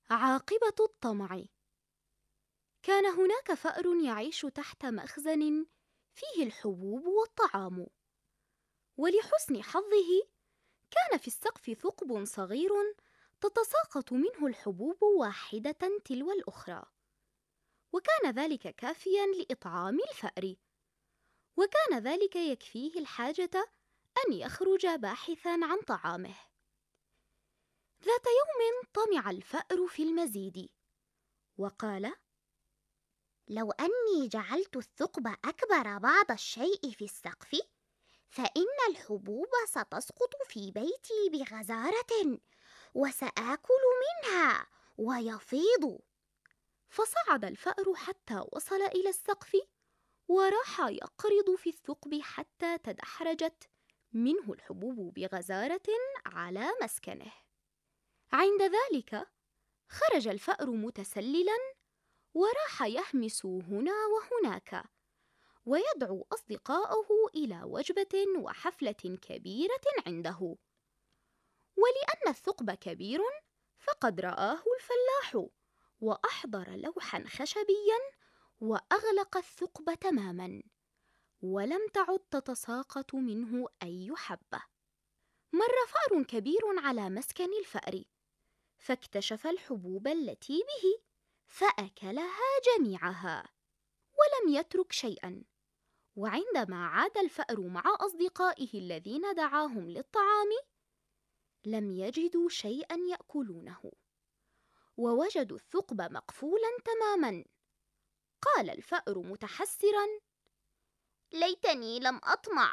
عاقبة الطمع. كان هناك فأر يعيش تحت مخزن فيه الحبوب والطعام، ولحسن حظه كان في السقف ثقب صغير تتساقط منه الحبوب واحدة تلو الأخرى، وكان ذلك كافيا لإطعام الفأر، وكان ذلك يكفيه الحاجة أن يخرج باحثا عن طعامه. ذات يوم طمع الفأر في المزيد، وقال: لو أني جعلت الثقب أكبر بعض الشيء في السقف، فإن الحبوب ستسقط في بيتي بغزارة، وسآكل منها ويفيض. فصعد الفأر حتى وصل إلى السقف، وراح يقرض في الثقب حتى تدحرجت منه الحبوب بغزارة على مسكنه. عند ذلك خرج الفأر متسللا، وراح يهمس هنا وهناك، ويدعو أصدقاءه إلى وجبة وحفلة كبيرة عنده. ولأن الثقب كبير فقد رآه الفلاح، وأحضر لوحا خشبيا وأغلق الثقب تماما، ولم تعد تتساقط منه أي حبة. مر فأر كبير على مسكن الفأر، فاكتشف الحبوب التي به، فأكلها جميعها ولم يترك شيئا. وعندما عاد الفأر مع أصدقائه الذين دعاهم للطعام، لم يجدوا شيئا يأكلونه، ووجدوا الثقب مقفولا تماما. قال الفأر متحسرا: ليتني لم أطمع.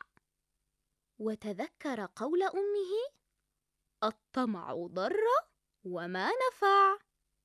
وتذكر قول أمه: الطمع ضر وما نفع.